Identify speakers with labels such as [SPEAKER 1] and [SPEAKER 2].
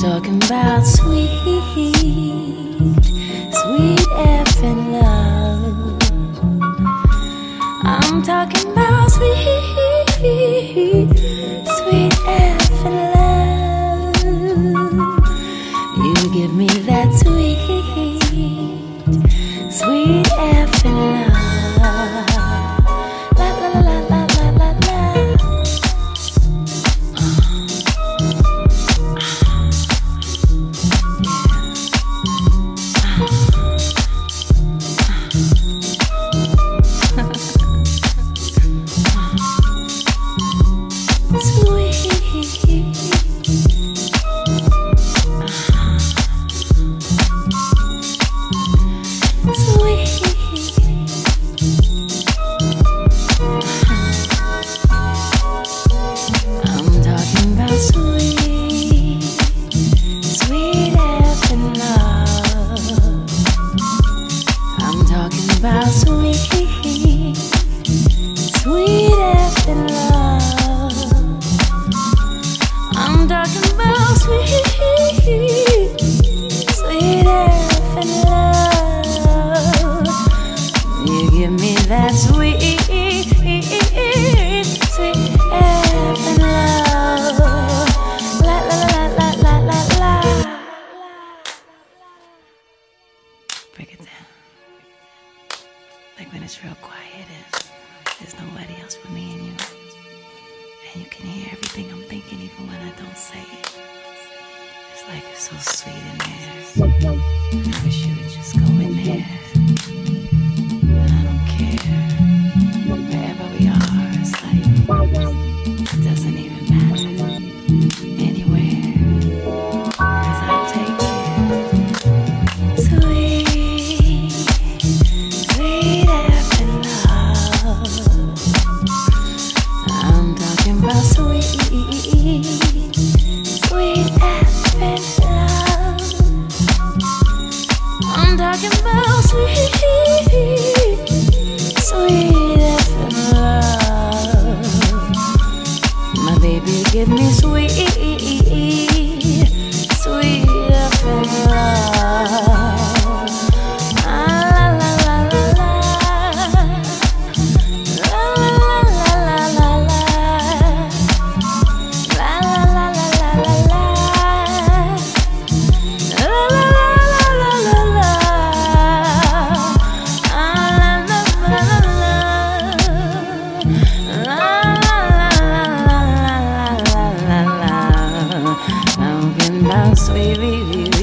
[SPEAKER 1] talking about sweet, sweet effing love. I'm talking about sweet, sweet effing love. You give me that sweet, sweet effing love. La la la la la la la. About sweet, sweet effing love. I'm talking about sweet, sweet effing love. You give me that sweet, sweet effing love. La la la la la la la. Break it down. Like when it's real quiet and there's nobody else but me and you. And you can hear everything I'm thinking even when I don't say it. It's like it's so sweet in there. And I wish you would just go in there. And I don't care. Wherever we are, it's like it doesn't even matter. Anywhere. 'Cause I take you. Sweet, sweet effing love. I'm talking about sweet, sweet effing love. I'm talking about sweet, sweet effing love. My baby give me sweet, sweet effing love. Sweet review.